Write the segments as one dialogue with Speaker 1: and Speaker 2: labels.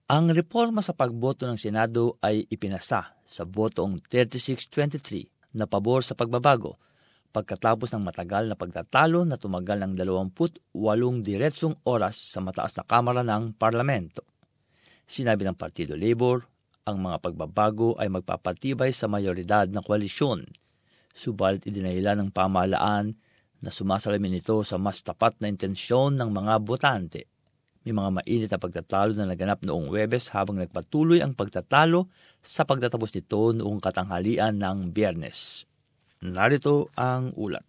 Speaker 1: Ang reforma sa pagboto ng Senado ay ipinasa sa botong 36-23 na pabor sa pagbabago pagkatapos ng matagal na pagtatalo na tumagal ng 28 diretsong oras sa mataas na kamara ng parlamento. Sinabi ng Partido Labor, ang mga pagbabago ay magpapatibay sa mayoridad ng koalisyon. Subalit idinahila ng pamahalaan na sumasalamin ito sa mas tapat na intensyon ng mga botante. May mga mainit na pagtatalo na naganap noong Huwebes habang nagpatuloy ang pagtatalo sa pagtatapos nito noong katanghalian ng Biyernes. Narito ang ulat.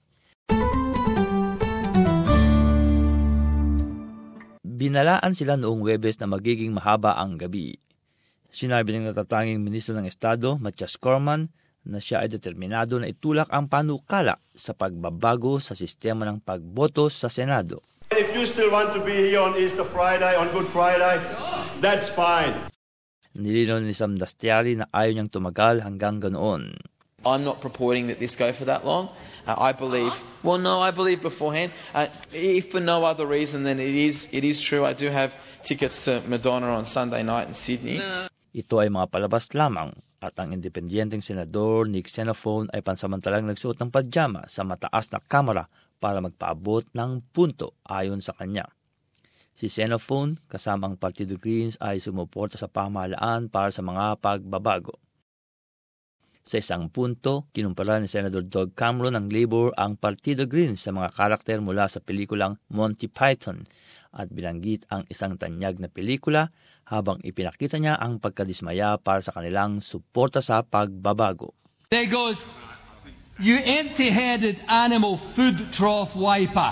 Speaker 1: Binalaan sila noong Huwebes na magiging mahaba ang gabi. Sinabi ng natatanging ministro ng Estado, Matias Corman, na siya ay determinado na itulak ang panukala sa pagbabago sa sistema ng pagboto sa Senado.
Speaker 2: If you still want to be here on Easter Friday, on Good Friday, that's fine.
Speaker 1: Nilinaw ni Sam Dastyari na ayaw niyang tumagal hanggang ganoon.
Speaker 3: I'm not purporting that this go for that long. I believe beforehand. If for no other reason than it is true, I do have tickets to Madonna on Sunday night in Sydney.
Speaker 1: Ito ay mga palabas lamang at ang independenteng senador Nick Xenophon ay pansamantalang nagsuot ng pajama sa mataas na kamara para magpaabot ng punto ayon sa kanya. Si Xenophon, kasama ang Partido Greens, ay sumuporta sa pamahalaan para sa mga pagbabago. Sa isang punto, kinumpara ni Senator Doug Cameron ng Labor ang Partido Greens sa mga karakter mula sa pelikulang Monty Python at binanggit ang isang tanyag na pelikula habang ipinakita niya ang pagkadismaya para sa kanilang suporta sa pagbabago.
Speaker 4: There goes, you empty-headed animal food trough wiper.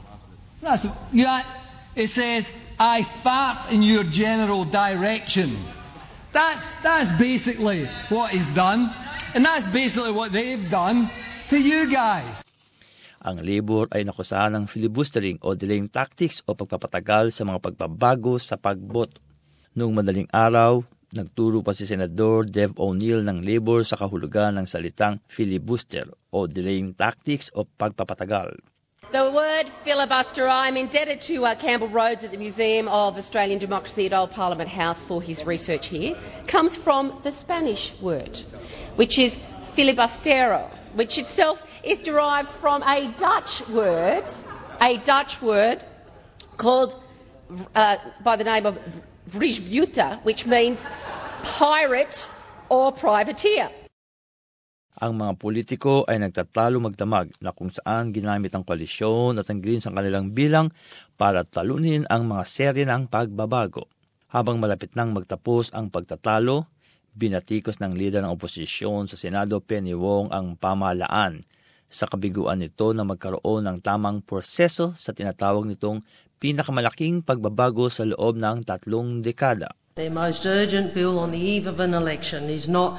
Speaker 4: It says, I fart in your general direction. That's basically what is done. And that's basically what they've done to you guys.
Speaker 1: Ang Labor ay nakusahan ng filibustering o delaying tactics o pagpapatagal sa mga pagbabago sa pagboto. Noong madaling araw, nagturo pa si Senador Dev O'Neill ng Labor sa kahulugan ng salitang filibuster o delaying tactics o pagpapatagal.
Speaker 5: The word filibuster, I'm indebted to Campbell Rhodes at the Museum of Australian Democracy at Old Parliament House for his research here, comes from the Spanish word, which is filibustero, which itself is derived from a Dutch word called by the name of vrijbuter, which means pirate or privateer.
Speaker 1: Ang mga politiko ay nagtatalo magdamag na kung saan ginamit ang koalisyon at ang Greens ang kanilang bilang para talunin ang mga serye ng pagbabago. Habang malapit nang magtapos ang pagtatalo, binatikos ng lider ng oposisyon sa Senado Penny Wong ang pamahalaan sa kabiguan nito na magkaroon ng tamang proseso sa tinatawag nitong pinakamalaking pagbabago sa loob ng 3 dekada.
Speaker 6: The most urgent bill on the eve of an election is not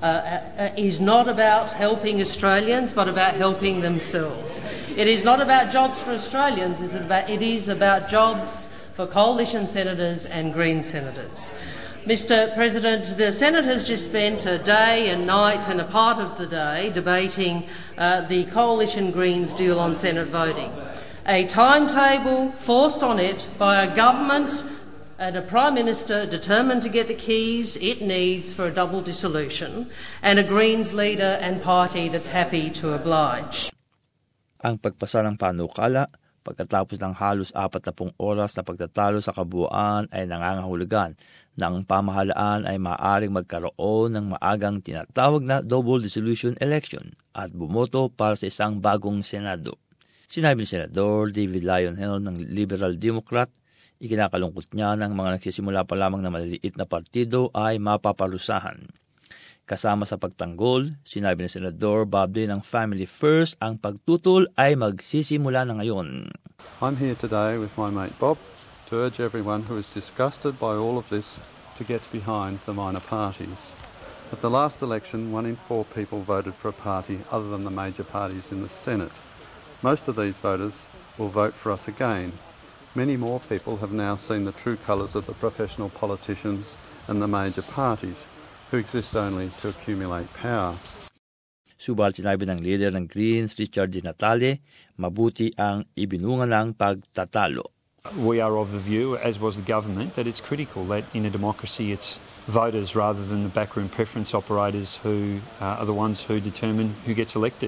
Speaker 6: about helping Australians, but about helping themselves. It is not about jobs for Australians, it is about jobs for coalition senators and Green senators. Mr. President, the Senate has just spent a day and night and a part of the day debating the Coalition Greens deal on Senate voting. A timetable forced on it by a government and a Prime Minister determined to get the keys it needs for a double dissolution, and a Greens leader and party that's happy to oblige.
Speaker 1: Ang pagpasa ng panukala pagkatapos ng halos 40 oras na pagtatalo sa kabuuan ay nangangahulugan na ang pamahalaan ay maaaring magkaroon ng maagang tinatawag na double dissolution election at bumoto para sa isang bagong Senado. Sinabi ni Senador David Lionel ng Liberal Democrat, ikinakalungkot niya ng mga nagsisimula pa lamang na maliliit na partido ay mapaparusahan. Kasama sa pagtanggol, sinabi ni Senador Bob Day ng Family First, ang pagtutol ay magsisimula na ngayon.
Speaker 7: I'm here today with my mate Bob to urge everyone who is disgusted by all of this to get behind the minor parties. At the last election, 1 in 4 people voted for a party other than the major parties in the Senate. Most of these voters will vote for us again. Many more people have now seen the true colours of the professional politicians and the major parties, who exist only to accumulate power.
Speaker 1: Subalit sinabi ng leader ng Greens, Richard Di Natale, mabuti ang ibinunga ng pagtatalo.
Speaker 8: We are of the view, as was the government, that it's critical that in a democracy it's voters rather than the backroom preference operators who are the ones who determine who gets elected.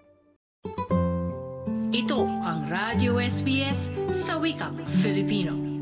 Speaker 9: Ito ang Radio SBS sa wikang Filipino.